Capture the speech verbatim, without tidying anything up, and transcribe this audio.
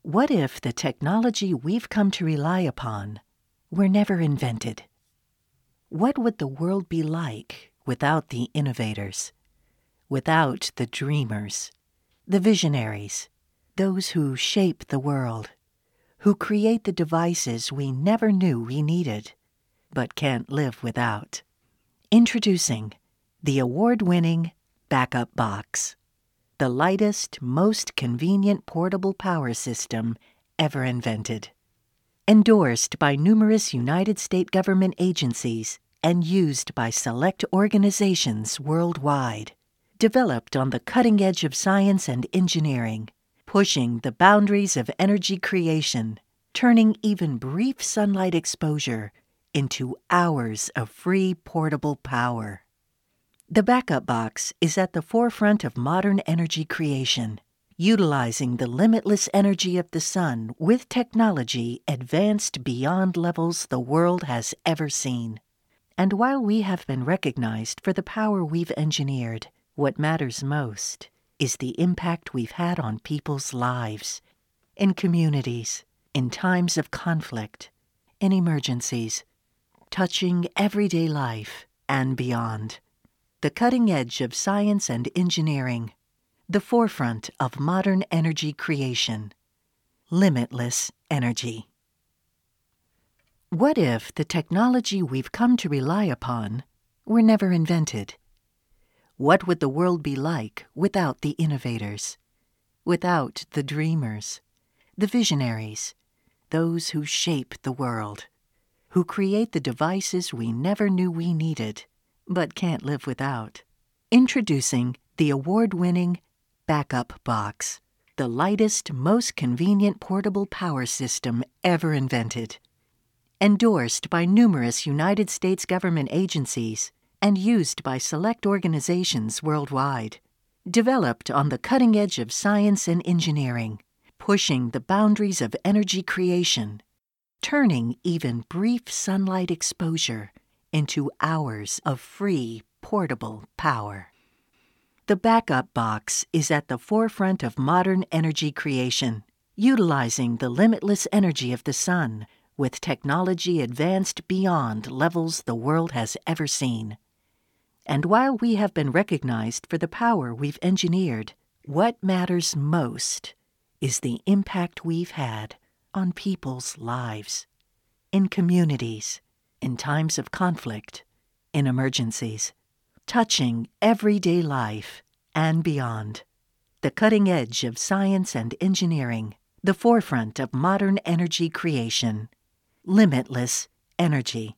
What if the technology we've come to rely upon were never invented? What would the world be like without the innovators, without the dreamers, the visionaries, those who shape the world, who create the devices we never knew we needed, but can't live without? Introducing the award-winning Backup Box, the lightest, most convenient portable power system ever invented. Endorsed by numerous United States government agencies and used by select organizations worldwide. Developed on the cutting edge of science and engineering, pushing the boundaries of energy creation, turning even brief sunlight exposure into hours of free portable power. The Backup Box is at the forefront of modern energy creation, utilizing the limitless energy of the sun with technology advanced beyond levels the world has ever seen. And while we have been recognized for the power we've engineered, what matters most is the impact we've had on people's lives, in communities, in times of conflict, in emergencies, touching everyday life and beyond. The cutting edge of science and engineering, the forefront of modern energy creation, limitless energy. What if the technology we've come to rely upon were never invented? What would the world be like without the innovators, without the dreamers, the visionaries, those who shape the world, who create the devices we never knew we needed, but can't live without? Introducing the award-winning Backup Box, the lightest, most convenient portable power system ever invented. Endorsed by numerous United States government agencies and used by select organizations worldwide. Developed on the cutting edge of science and engineering, pushing the boundaries of energy creation, turning even brief sunlight exposure into hours of free portable power. The Backup Box is at the forefront of modern energy creation, utilizing the limitless energy of the sun with technology advanced beyond levels the world has ever seen. And while we have been recognized for the power we've engineered, what matters most is the impact we've had on people's lives, in communities, in times of conflict, in emergencies, touching everyday life and beyond. The cutting edge of science and engineering, the forefront of modern energy creation, limitless energy.